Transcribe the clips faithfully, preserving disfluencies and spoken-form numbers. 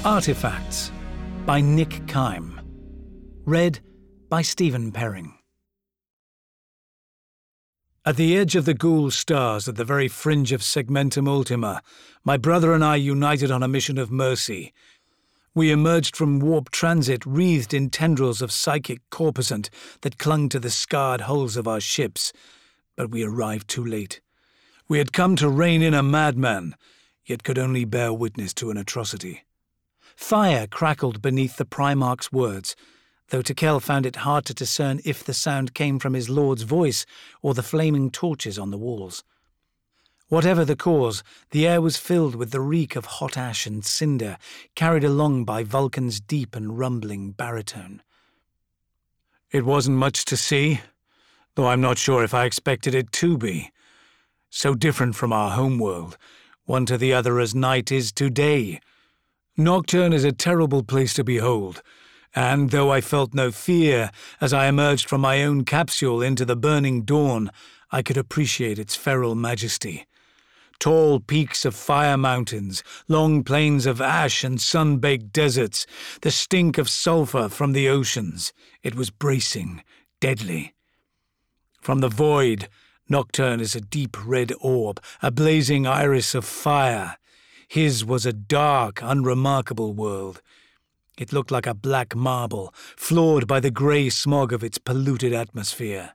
Artifacts by Nick Kime. Read by Stephen Perring. At the edge of the Ghoul stars, at the very fringe of Segmentum Ultima, my brother and I united on a mission of mercy. We emerged from warp transit wreathed in tendrils of psychic corpuscent that clung to the scarred hulls of our ships, but we arrived too late. We had come to rein in a madman, yet could only bear witness to an atrocity. Fire crackled beneath the Primarch's words, though Tekel found it hard to discern if the sound came from his lord's voice or the flaming torches on the walls. Whatever the cause, the air was filled with the reek of hot ash and cinder, carried along by Vulcan's deep and rumbling baritone. It wasn't much to see, though I'm not sure if I expected it to be. So different from our homeworld, one to the other as night is to day. Nocturne is a terrible place to behold, and though I felt no fear as I emerged from my own capsule into the burning dawn, I could appreciate its feral majesty. Tall peaks of fire mountains, long plains of ash and sun-baked deserts, the stink of sulphur from the oceans. It was bracing, deadly. From the void, Nocturne is a deep red orb, a blazing iris of fire. His was a dark, unremarkable world. It looked like a black marble, flawed by the grey smog of its polluted atmosphere.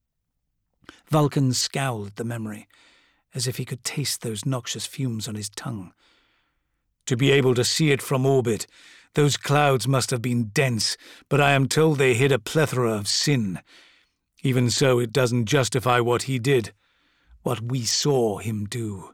Vulcan scowled at the memory, as if he could taste those noxious fumes on his tongue. To be able to see it from orbit, those clouds must have been dense, but I am told they hid a plethora of sin. Even so, it doesn't justify what he did, what we saw him do.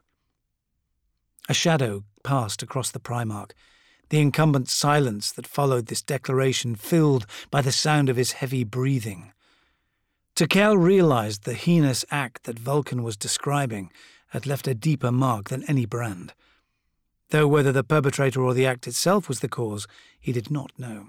A shadow passed across the Primarch, the incumbent silence that followed this declaration filled by the sound of his heavy breathing. Tekel realized the heinous act that Vulcan was describing had left a deeper mark than any brand, though whether the perpetrator or the act itself was the cause, he did not know.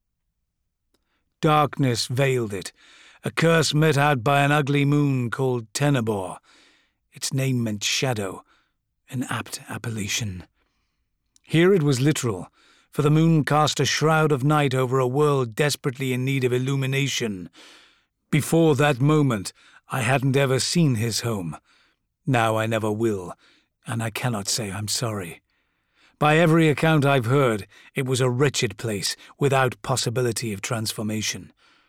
Darkness veiled it, a curse met out by an ugly moon called Tenebor. Its name meant shadow, an apt appellation. Here it was literal, for the moon cast a shroud of night over a world desperately in need of illumination. Before that moment, I hadn't ever seen his home. Now I never will, and I cannot say I'm sorry. By every account I've heard, it was a wretched place without possibility of transformation.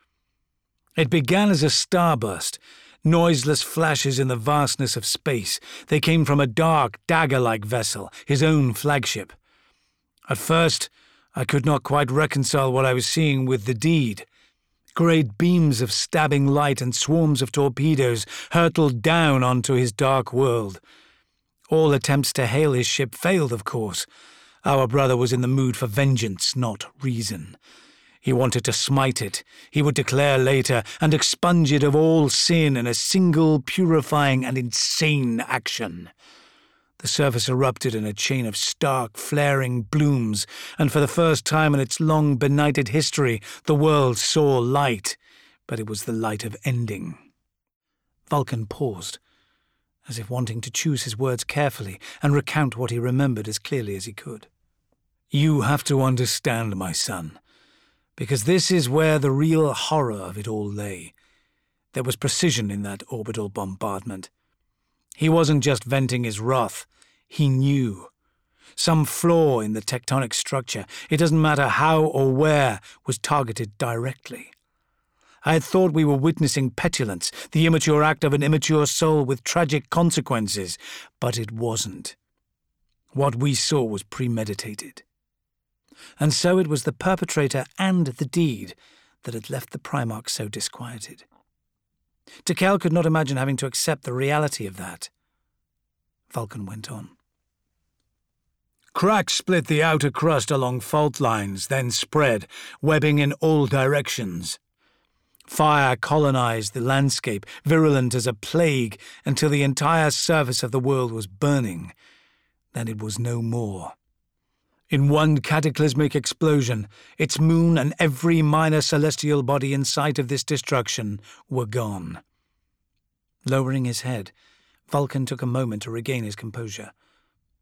It began as a starburst, noiseless flashes in the vastness of space. They came from a dark, dagger-like vessel, his own flagship. At first, I could not quite reconcile what I was seeing with the deed. Great beams of stabbing light and swarms of torpedoes hurtled down onto his dark world. All attempts to hail his ship failed, of course. Our brother was in the mood for vengeance, not reason. He wanted to smite it, he would declare later, and expunge it of all sin in a single, purifying and insane action. The surface erupted in a chain of stark, flaring blooms, and for the first time in its long, benighted history, the world saw light, but it was the light of ending. Vulcan paused, as if wanting to choose his words carefully and recount what he remembered as clearly as he could. You have to understand, my son, because this is where the real horror of it all lay. There was precision in that orbital bombardment. He wasn't just venting his wrath, he knew. Some flaw in the tectonic structure, it doesn't matter how or where, was targeted directly. I had thought we were witnessing petulance, the immature act of an immature soul with tragic consequences, but it wasn't. What we saw was premeditated. And so it was the perpetrator and the deed that had left the Primarch so disquieted. Tekel could not imagine having to accept the reality of that. Vulcan went on. Cracks split the outer crust along fault lines, then spread, webbing in all directions. Fire colonized the landscape, virulent as a plague, until the entire surface of the world was burning. Then it was no more. In one cataclysmic explosion, its moon and every minor celestial body in sight of this destruction were gone. Lowering his head, Vulcan took a moment to regain his composure.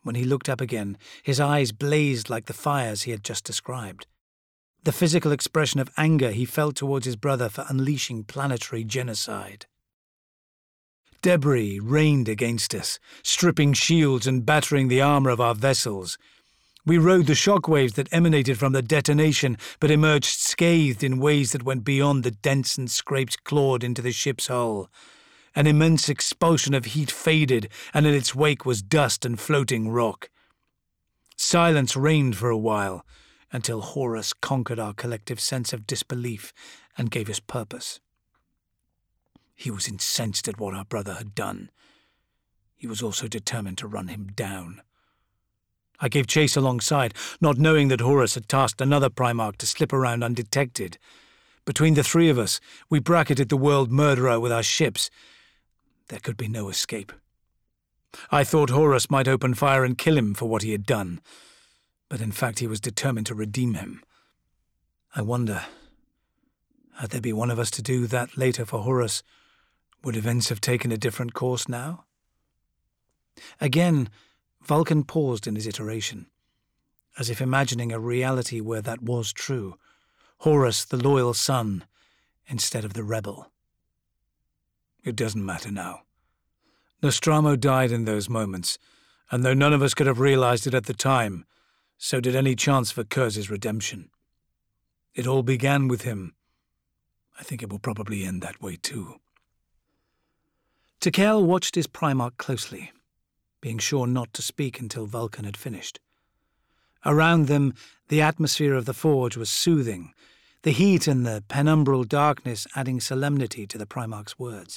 When he looked up again, his eyes blazed like the fires he had just described. The physical expression of anger he felt towards his brother for unleashing planetary genocide. Debris rained against us, stripping shields and battering the armour of our vessels. We rode the shockwaves that emanated from the detonation, but emerged scathed in ways that went beyond the dents and scrapes clawed into the ship's hull. An immense expulsion of heat faded, and in its wake was dust and floating rock. Silence reigned for a while, until Horus conquered our collective sense of disbelief and gave us purpose. He was incensed at what our brother had done. He was also determined to run him down. I gave chase alongside, not knowing that Horus had tasked another Primarch to slip around undetected. Between the three of us, we bracketed the world murderer with our ships. There could be no escape. I thought Horus might open fire and kill him for what he had done, but in fact he was determined to redeem him. I wonder, had there been one of us to do that later for Horus, would events have taken a different course now? Again, Vulcan paused in his iteration, as if imagining a reality where that was true. Horus, the loyal son, instead of the rebel. It doesn't matter now. Nostromo died in those moments, and though none of us could have realized it at the time, so did any chance for Curz's redemption. It all began with him. I think it will probably end that way too. Tekel watched his Primarch closely, being sure not to speak until Vulcan had finished. Around them, the atmosphere of the forge was soothing, the heat and the penumbral darkness adding solemnity to the Primarch's words.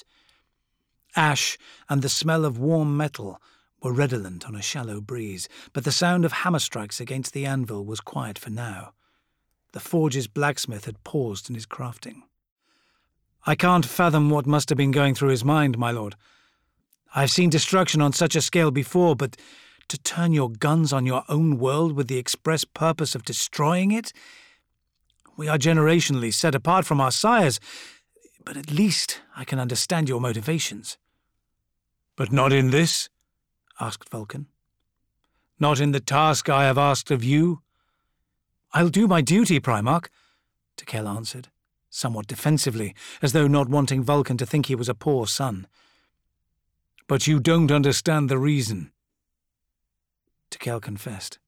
Ash and the smell of warm metal were redolent on a shallow breeze, but the sound of hammer strikes against the anvil was quiet for now. The forge's blacksmith had paused in his crafting. I can't fathom what must have been going through his mind, my lord. I've seen destruction on such a scale before, but to turn your guns on your own world with the express purpose of destroying it? We are generationally set apart from our sires, but at least I can understand your motivations. But not in this? Asked Vulcan. Not in the task I have asked of you? I'll do my duty, Primarch, Tekel answered, somewhat defensively, as though not wanting Vulcan to think he was a poor son. But you don't understand the reason. Tekel confessed.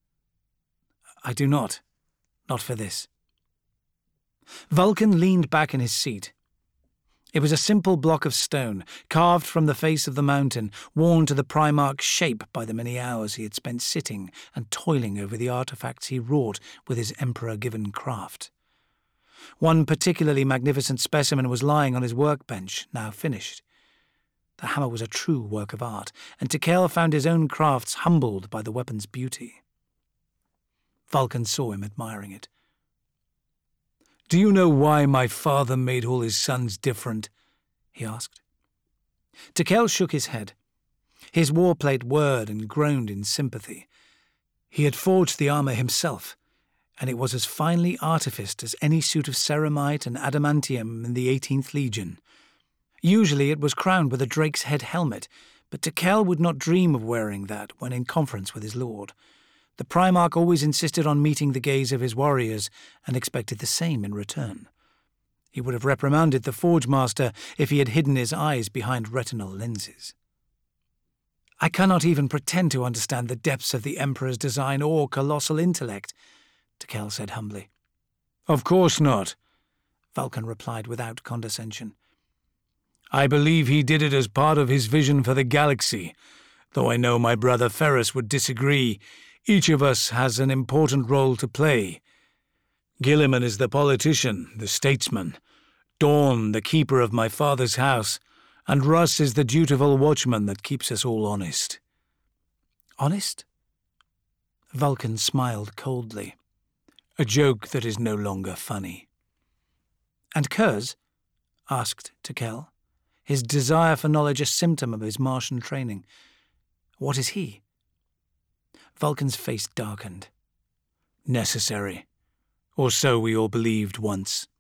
I do not. Not for this. Vulcan leaned back in his seat. It was a simple block of stone, carved from the face of the mountain, worn to the Primarch's shape by the many hours he had spent sitting and toiling over the artifacts he wrought with his Emperor-given craft. One particularly magnificent specimen was lying on his workbench, now finished. The hammer was a true work of art, and Tekel found his own crafts humbled by the weapon's beauty. Vulcan saw him admiring it. Do you know why my father made all his sons different? He asked. Tekel shook his head. His warplate whirred and groaned in sympathy. He had forged the armour himself, and it was as finely artificed as any suit of ceramite and adamantium in the eighteenth Legion. Usually it was crowned with a drake's head helmet, but Tekel would not dream of wearing that when in conference with his lord. The Primarch always insisted on meeting the gaze of his warriors and expected the same in return. He would have reprimanded the Forge Master if he had hidden his eyes behind retinal lenses. I cannot even pretend to understand the depths of the Emperor's design or colossal intellect, Tekel said humbly. Of course not, Vulcan replied without condescension. I believe he did it as part of his vision for the galaxy, though I know my brother Ferrus would disagree. Each of us has an important role to play. Guilliman is the politician, the statesman, Dawn the keeper of my father's house, and Russ is the dutiful watchman that keeps us all honest. Honest? Vulcan smiled coldly. A joke that is no longer funny. And Curz? Asked Tekel, his desire for knowledge a symptom of his Martian training. What is he? Vulcan's face darkened. Necessary. Or so we all believed once.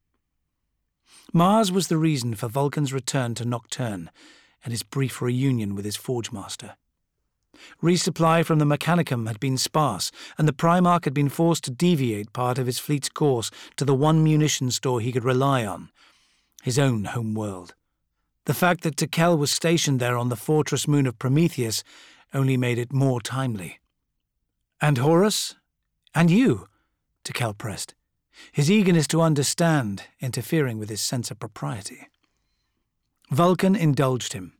Mars was the reason for Vulcan's return to Nocturne and his brief reunion with his Forge Master. Resupply from the Mechanicum had been sparse, and the Primarch had been forced to deviate part of his fleet's course to the one munition store he could rely on, his own home world. The fact that Tekel was stationed there on the fortress moon of Prometheus only made it more timely. "And Horus? And you?" Tekel pressed, his eagerness to understand interfering with his sense of propriety. Vulcan indulged him.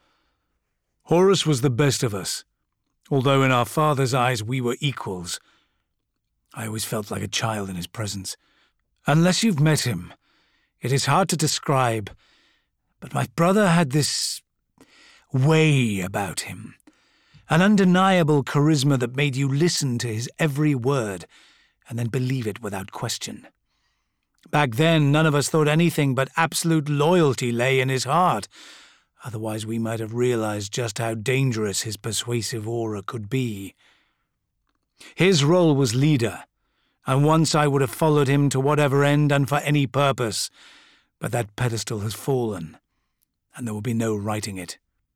"Horus was the best of us. Although in our father's eyes we were equals. I always felt like a child in his presence. Unless you've met him, it is hard to describe, but my brother had this way about him, an undeniable charisma that made you listen to his every word and then believe it without question. Back then, none of us thought anything but absolute loyalty lay in his heart. Otherwise, we might have realized just how dangerous his persuasive aura could be. His role was leader, and once I would have followed him to whatever end and for any purpose, but that pedestal has fallen, and there will be no righting it.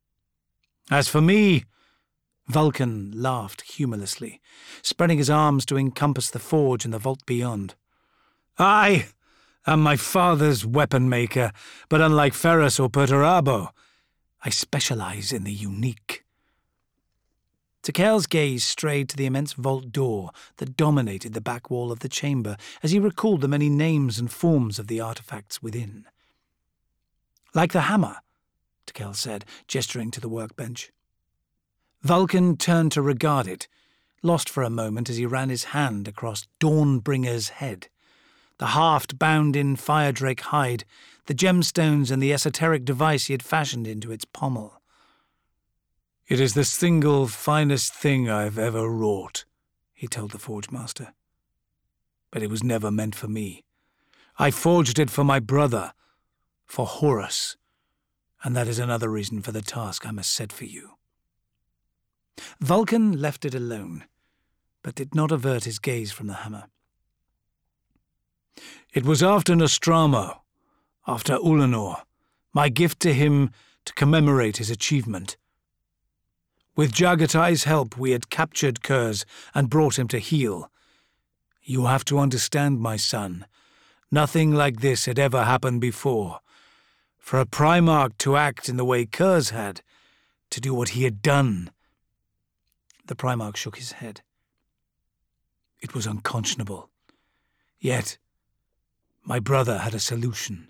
As for me," Vulcan laughed humorlessly, spreading his arms to encompass the forge and the vault beyond. "I am my father's weapon maker, but unlike Ferrus or Perturabo, I specialize in the unique." Tekel's gaze strayed to the immense vault door that dominated the back wall of the chamber as he recalled the many names and forms of the artifacts within. "Like the hammer," Tekel said, gesturing to the workbench. Vulcan turned to regard it, lost for a moment as he ran his hand across Dawnbringer's head. The haft bound in firedrake hide, the gemstones and the esoteric device he had fashioned into its pommel. "It is the single finest thing I've ever wrought," he told the forge master. "But it was never meant for me. I forged it for my brother, for Horus, and that is another reason for the task I must set for you." Vulcan left it alone, but did not avert his gaze from the hammer. "It was after Nostramo, after Ulanor, my gift to him to commemorate his achievement. With Jagatai's help, we had captured Kurz and brought him to heel. You have to understand, my son, nothing like this had ever happened before. For a Primarch to act in the way Kurz had, to do what he had done." The Primarch shook his head. "It was unconscionable. Yet, my brother had a solution."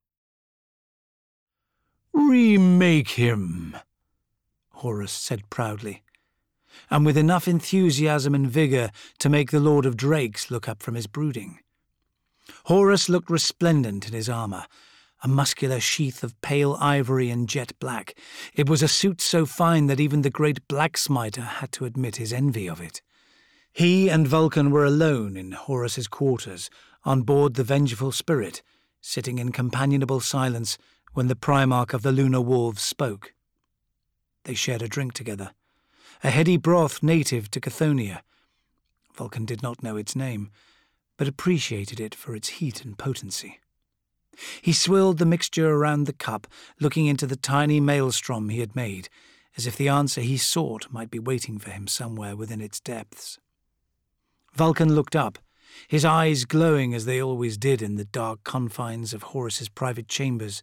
"Remake him," Horus said proudly, and with enough enthusiasm and vigour to make the Lord of Drakes look up from his brooding. Horus looked resplendent in his armour, a muscular sheath of pale ivory and jet black. It was a suit so fine that even the great blacksmiter had to admit his envy of it. He and Vulcan were alone in Horus's quarters, on board the Vengeful Spirit, sitting in companionable silence when the Primarch of the Lunar Wolves spoke. They shared a drink together, a heady broth native to Chthoniya. Vulcan did not know its name, but appreciated it for its heat and potency. He swilled the mixture around the cup, looking into the tiny maelstrom he had made, as if the answer he sought might be waiting for him somewhere within its depths. Vulcan looked up, his eyes glowing as they always did in the dark confines of Horus's private chambers.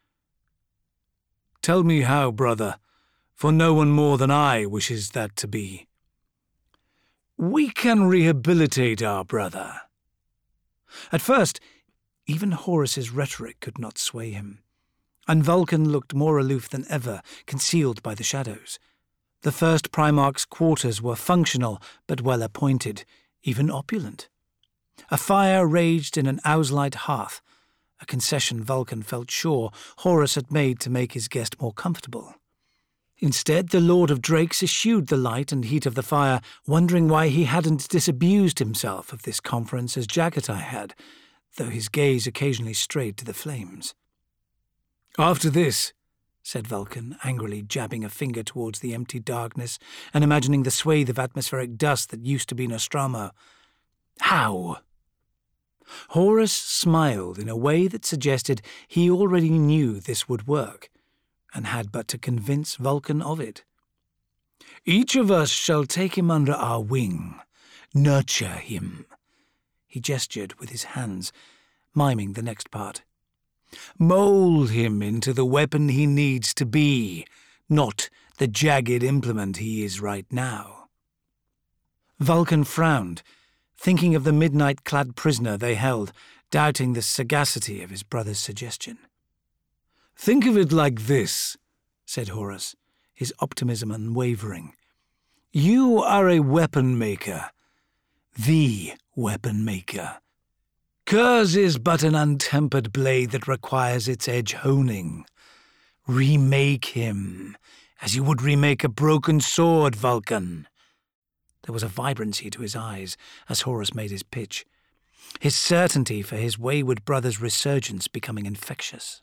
"Tell me how, brother, for no one more than I wishes that to be." "We can rehabilitate our brother." At first, even Horus's rhetoric could not sway him, and Vulcan looked more aloof than ever, concealed by the shadows. The first Primarch's quarters were functional, but well-appointed, even opulent. A fire raged in an Owslite hearth, a concession Vulcan felt sure Horus had made to make his guest more comfortable. Instead, the Lord of Drakes eschewed the light and heat of the fire, wondering why he hadn't disabused himself of this conference as Jagatai had, though his gaze occasionally strayed to the flames. "After this," said Vulcan, angrily jabbing a finger towards the empty darkness and imagining the swathe of atmospheric dust that used to be Nostramo. "How?" Horus smiled in a way that suggested he already knew this would work, and had but to convince Vulcan of it. Each of us shall take him under our wing, nurture him. He gestured with his hands, miming the next part. Mold him into the weapon he needs to be, not the jagged implement he is right now. Vulcan frowned, thinking of the midnight-clad prisoner they held, doubting the sagacity of his brother's suggestion. Think of it like this, said Horus, his optimism unwavering. You are a weapon maker, the weapon maker. Curze is but an untempered blade that requires its edge honing. Remake him, as you would remake a broken sword, Vulcan. There was a vibrancy to his eyes as Horus made his pitch, his certainty for his wayward brother's resurgence becoming infectious.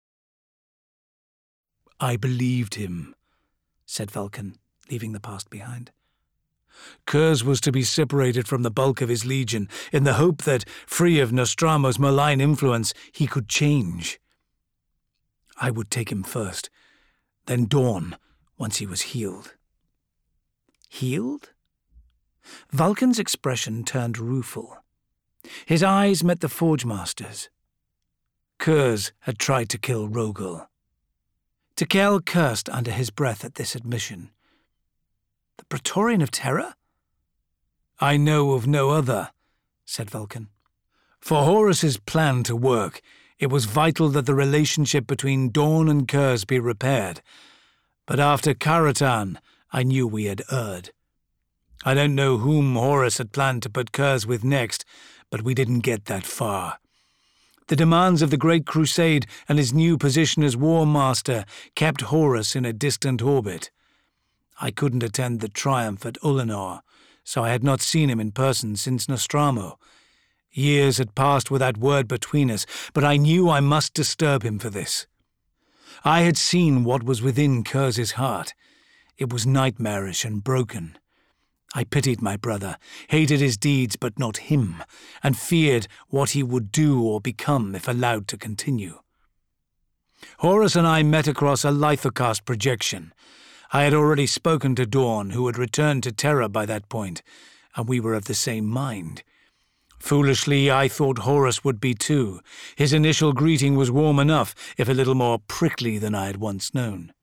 I believed him, said Vulcan, leaving the past behind. Curze was to be separated from the bulk of his legion in the hope that, free of Nostramo's malign influence, he could change. I would take him first, then Dawn, once he was healed. Healed? Vulcan's expression turned rueful. His eyes met the Forge Master's. Curze had tried to kill Rogel. Tekel cursed under his breath at this admission. The Praetorian of Terror? I know of no other, said Vulcan. For Horus's plan to work, it was vital that the relationship between Dawn and Curze be repaired. But after Karatan, I knew we had erred. I don't know whom Horus had planned to put Curze with next, but we didn't get that far. The demands of the Great Crusade and his new position as War Master kept Horus in a distant orbit. I couldn't attend the triumph at Ulanor, so I had not seen him in person since Nostramo. Years had passed without word between us, but I knew I must disturb him for this. I had seen what was within Curze's heart. It was nightmarish and broken. I pitied my brother, hated his deeds but not him, and feared what he would do or become if allowed to continue. Horus and I met across a lithocast projection. I had already spoken to Dawn, who had returned to Terra by that point, and we were of the same mind. Foolishly, I thought Horus would be too. His initial greeting was warm enough, if a little more prickly than I had once known.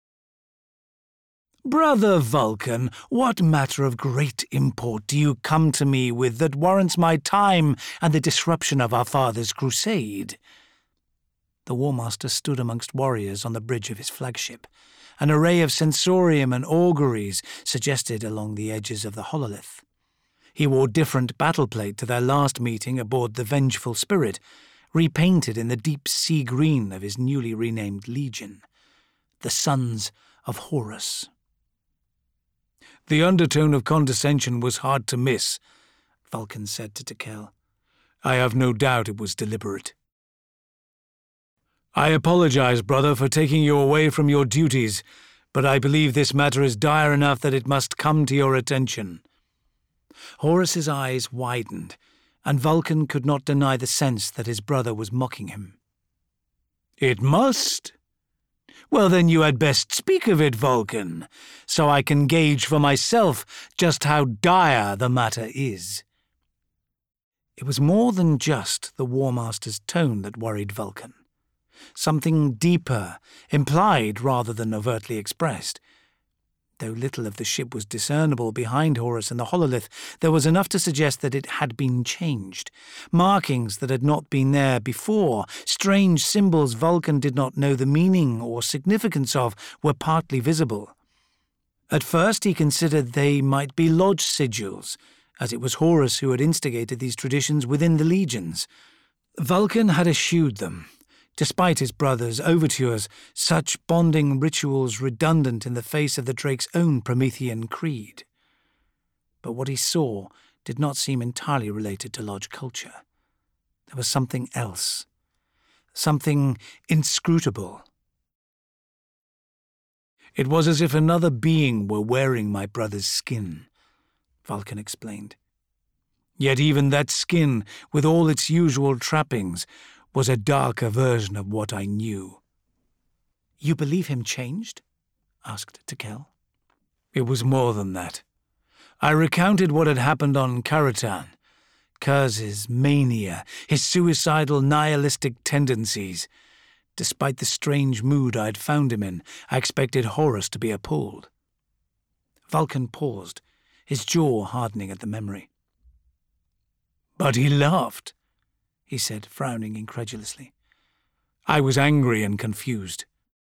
Brother Vulcan, what matter of great import do you come to me with that warrants my time and the disruption of our father's crusade? The War Master stood amongst warriors on the bridge of his flagship. An array of sensorium and auguries suggested along the edges of the hololith. He wore different battle plate to their last meeting aboard the Vengeful Spirit, repainted in the deep sea green of his newly renamed legion. The Sons of Horus. The undertone of condescension was hard to miss, Vulcan said to Tekel. I have no doubt it was deliberate. I apologize, brother, for taking you away from your duties, but I believe this matter is dire enough that it must come to your attention. Horus's eyes widened, and Vulcan could not deny the sense that his brother was mocking him. It must? Well, then you had best speak of it, Vulcan, so I can gauge for myself just how dire the matter is. It was more than just the War Master's tone that worried Vulcan. Something deeper, implied rather than overtly expressed. Though little of the ship was discernible behind Horus and the hololith, there was enough to suggest that it had been changed. Markings that had not been there before, strange symbols Vulcan did not know the meaning or significance of, were partly visible. At first he considered they might be lodge sigils, as it was Horus who had instigated these traditions within the legions. Vulcan had eschewed them. Despite his brother's overtures, such bonding rituals redundant in the face of the Drake's own Promethean creed. But what he saw did not seem entirely related to lodge culture. There was something else, something inscrutable. It was as if another being were wearing my brother's skin, Vulcan explained. Yet even that skin, with all its usual trappings, was a darker version of what I knew. You believe him changed? Asked Tekel. It was more than that. I recounted what had happened on Karatan, Kurz's mania, his suicidal nihilistic tendencies. Despite the strange mood I had found him in, I expected Horus to be appalled. Vulcan paused, his jaw hardening at the memory. "But he laughed," he said, frowning incredulously. I was angry and confused.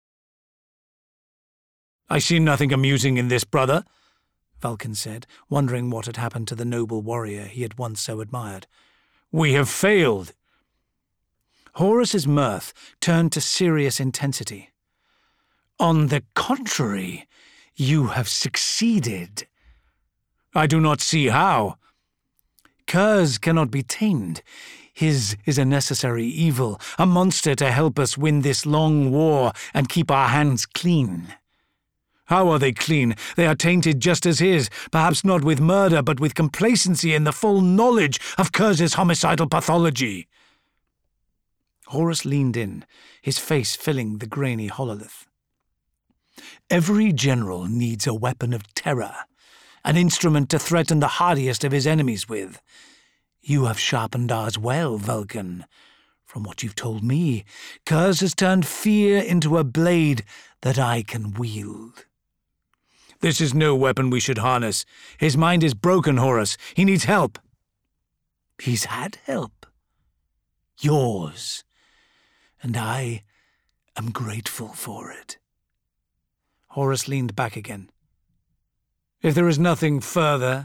"I see nothing amusing in this, brother," Vulcan said, wondering what had happened to the noble warrior he had once so admired. "We have failed." Horus's mirth turned to serious intensity. "On the contrary, you have succeeded." "I do not see how." "Kurz cannot be tamed. His is a necessary evil, a monster to help us win this long war and keep our hands clean." "How are they clean? They are tainted just as his, perhaps not with murder, but with complacency in the full knowledge of Kurz's homicidal pathology." Horus leaned in, his face filling the grainy hololith. "Every general needs a weapon of terror, an instrument to threaten the hardiest of his enemies with. You have sharpened ours well, Vulcan. From what you've told me, Kurz has turned fear into a blade that I can wield." "This is no weapon we should harness. His mind is broken, Horus. He needs help." "He's had help. Yours. And I am grateful for it." Horus leaned back again. "If there is nothing further—"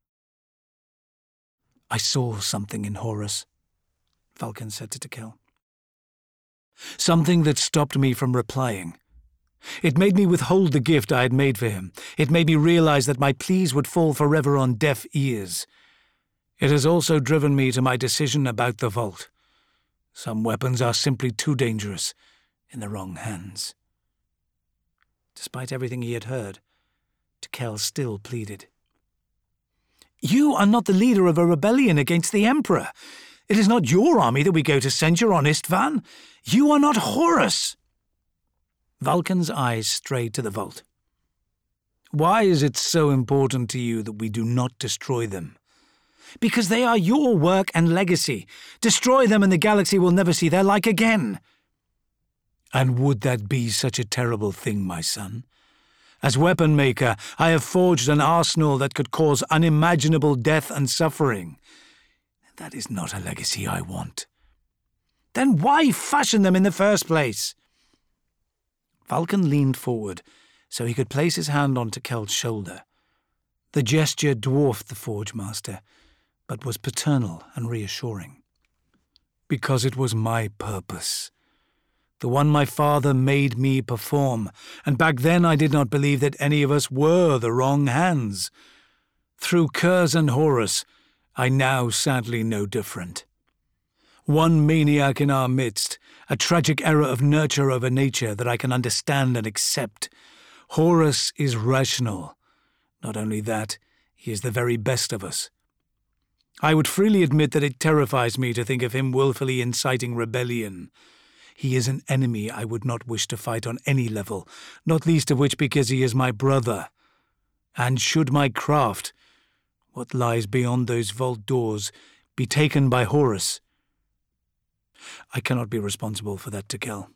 "I saw something in Horus," Vulcan said to Tekel. "Something that stopped me from replying. It made me withhold the gift I had made for him. It made me realize that my pleas would fall forever on deaf ears. It has also driven me to my decision about the vault. Some weapons are simply too dangerous in the wrong hands." Despite everything he had heard, Tekel still pleaded. "You are not the leader of a rebellion against the Emperor. It is not your army that we go to censure on Istvan. You are not Horus." Vulcan's eyes strayed to the vault. "Why is it so important to you that we do not destroy them?" "Because they are your work and legacy. Destroy them and the galaxy will never see their like again." "And would that be such a terrible thing, my son? As weapon maker, I have forged an arsenal that could cause unimaginable death and suffering. That is not a legacy I want." "Then why fashion them in the first place?" Vulcan leaned forward so he could place his hand on Tekel's shoulder. The gesture dwarfed the Forge Master, but was paternal and reassuring. "Because it was my purpose. The one my father made me perform, and back then I did not believe that any of us were the wrong hands. Through Kurz and Horus, I now sadly know different. One maniac in our midst, a tragic error of nurture over nature that I can understand and accept. Horus is rational. Not only that, he is the very best of us. I would freely admit that it terrifies me to think of him willfully inciting rebellion. He is an enemy I would not wish to fight on any level, not least of which because he is my brother. And should my craft, what lies beyond those vault doors, be taken by Horus, I cannot be responsible for that, Tekel."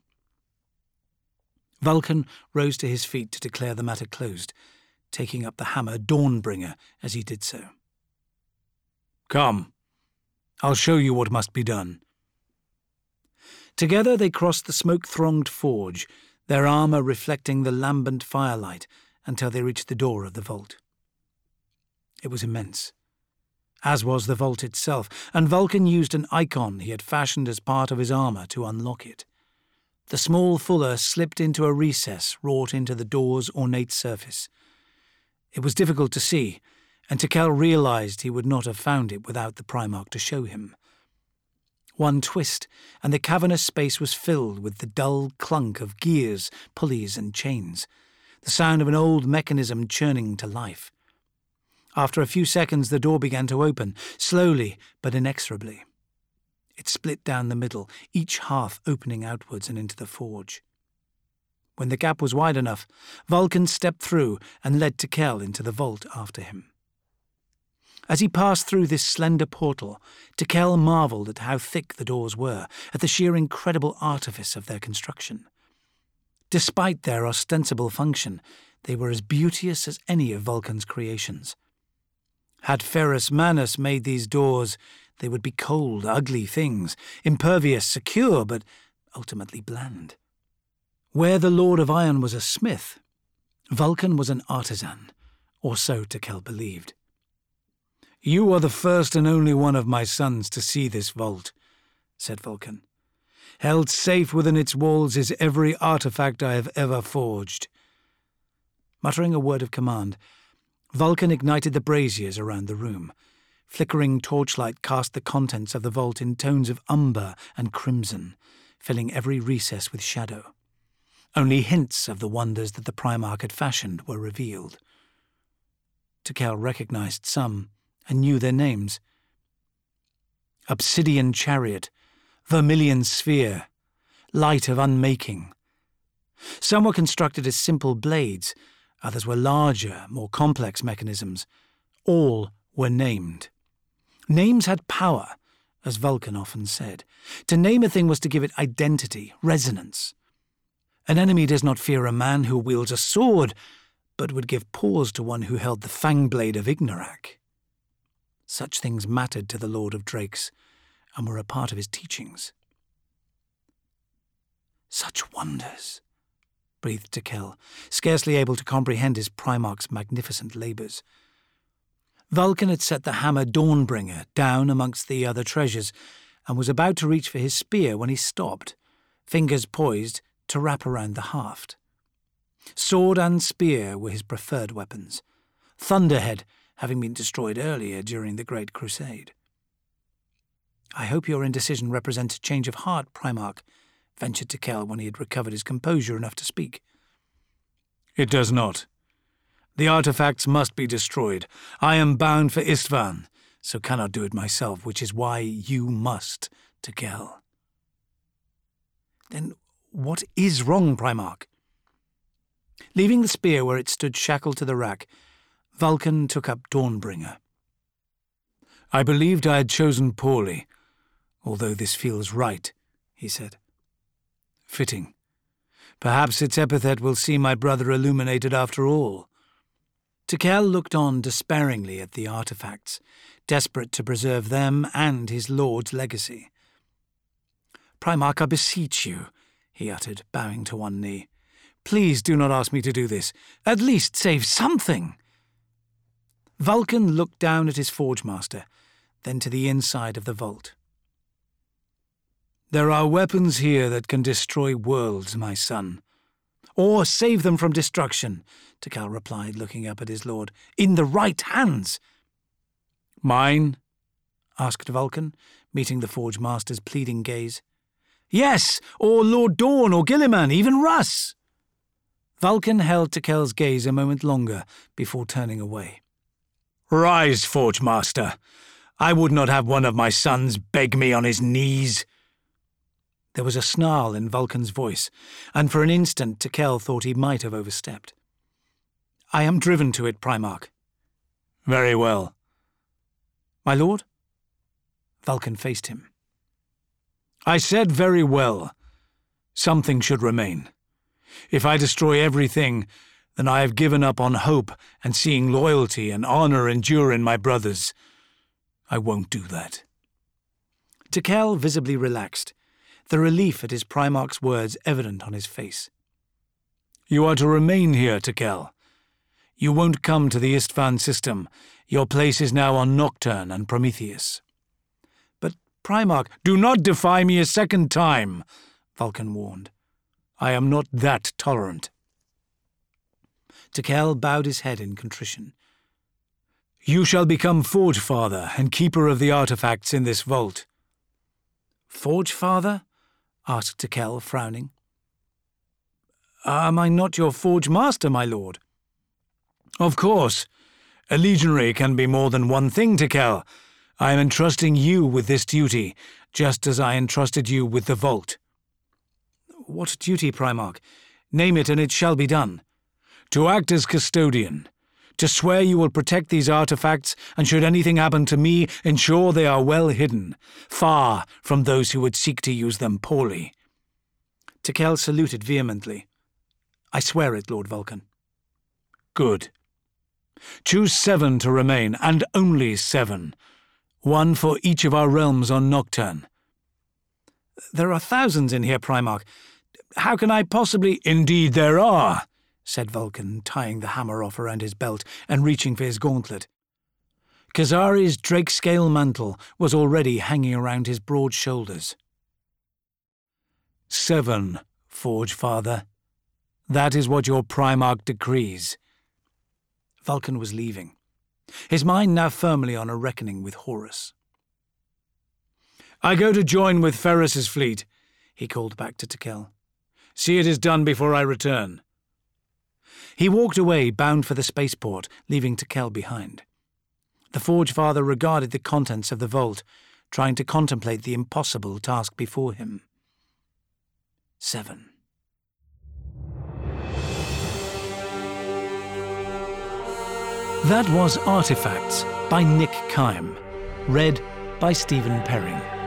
Vulcan rose to his feet to declare the matter closed, taking up the hammer Dawnbringer as he did so. "Come, I'll show you what must be done." Together they crossed the smoke-thronged forge, their armour reflecting the lambent firelight, until they reached the door of the vault. It was immense, as was the vault itself, and Vulcan used an icon he had fashioned as part of his armour to unlock it. The small Fuller slipped into a recess wrought into the door's ornate surface. It was difficult to see, and Tekel realized he would not have found it without the Primarch to show him. One twist, and the cavernous space was filled with the dull clunk of gears, pulleys, and chains, the sound of an old mechanism churning to life. After a few seconds, the door began to open, slowly but inexorably. It split down the middle, each half opening outwards and into the forge. When the gap was wide enough, Vulcan stepped through and led Tekel into the vault after him. As he passed through this slender portal, Tekel marvelled at how thick the doors were, at the sheer incredible artifice of their construction. Despite their ostensible function, they were as beauteous as any of Vulcan's creations. Had Ferrus Manus made these doors, they would be cold, ugly things, impervious, secure, but ultimately bland. Where the Lord of Iron was a smith, Vulcan was an artisan, or so Tekel believed. "You are the first and only one of my sons to see this vault," said Vulcan. "Held safe within its walls is every artifact I have ever forged." Muttering a word of command, Vulcan ignited the braziers around the room. Flickering torchlight cast the contents of the vault in tones of umber and crimson, filling every recess with shadow. Only hints of the wonders that the Primarch had fashioned were revealed. Tekel recognized some and knew their names. Obsidian Chariot, Vermilion Sphere, Light of Unmaking. Some were constructed as simple blades, others were larger, more complex mechanisms. All were named. Names had power, as Vulcan often said. To name a thing was to give it identity, resonance. An enemy does not fear a man who wields a sword, but would give pause to one who held the fangblade of Ignorak. Such things mattered to the Lord of Drakes, and were a part of his teachings. "Such wonders," breathed Tekel, scarcely able to comprehend his Primarch's magnificent labours. Vulcan had set the hammer Dawnbringer down amongst the other treasures, and was about to reach for his spear when he stopped, fingers poised to wrap around the haft. Sword and spear were his preferred weapons, Thunderhead having been destroyed earlier during the Great Crusade. "I hope your indecision represents a change of heart, Primarch," ventured Tekel when he had recovered his composure enough to speak. "It does not. The artifacts must be destroyed. I am bound for Istvan, so cannot do it myself, which is why you must, Tekel." "Then what is wrong, Primarch?" Leaving the spear where it stood shackled to the rack, Vulcan took up Dawnbringer. "I believed I had chosen poorly, although this feels right," he said. "Fitting. Perhaps its epithet will see my brother illuminated after all." Tekel looked on despairingly at the artifacts, desperate to preserve them and his lord's legacy. "Primarch, I beseech you," he uttered, bowing to one knee. "Please do not ask me to do this. At least save something." Vulcan looked down at his forge master, then to the inside of the vault. "There are weapons here that can destroy worlds, my son. Or save them from destruction," Tekel replied, looking up at his lord. "In the right hands." "Mine?" asked Vulcan, meeting the forge master's pleading gaze. "Yes, or Lord Dawn or Gilliman, even Russ." Vulcan held Tekel's gaze a moment longer before turning away. "Rise, Forge Master. I would not have one of my sons beg me on his knees." There was a snarl in Vulcan's voice, and for an instant Tekel thought he might have overstepped. "I am driven to it, Primarch." "Very well." "My lord?" Vulcan faced him. "I said very well. Something should remain. If I destroy everything, then I have given up on hope and seeing loyalty and honour endure in my brothers. I won't do that." Tekel visibly relaxed, the relief at his Primarch's words evident on his face. "You are to remain here, Tekel. You won't come to the Istvan system. Your place is now on Nocturne and Prometheus." "But, Primarch—" "Do not defy me a second time," Vulcan warned. "I am not that tolerant." Tekel bowed his head in contrition. "You shall become Forge Father and keeper of the artifacts in this vault." "Forge Father?" asked Tekel, frowning. "Am I not your Forge Master, my lord?" "Of course. A legionary can be more than one thing, Tekel. I am entrusting you with this duty, just as I entrusted you with the vault." "What duty, Primarch? Name it and it shall be done. To act as custodian. To swear you will protect these artifacts, and should anything happen to me, ensure they are well hidden, far from those who would seek to use them poorly. Tekel saluted vehemently. I swear it, Lord Vulcan. Good. Choose seven to remain, and only seven. One for each of our realms on Nocturne. There are thousands in here, Primarch. How can I possibly— Indeed there are, said Vulcan, tying the hammer off around his belt and reaching for his gauntlet. Kazari's drake-scale mantle was already hanging around his broad shoulders. Seven, Forge Father. That is what your Primarch decrees. Vulcan was leaving, his mind now firmly on a reckoning with Horus. I go to join with Ferris's fleet, he called back to Tekel. See it is done before I return. He walked away, bound for the spaceport, leaving Tekel behind. The Forge Father regarded the contents of the vault, trying to contemplate the impossible task before him. Seven. That was Artifacts by Nick Kime, read by Stephen Perring.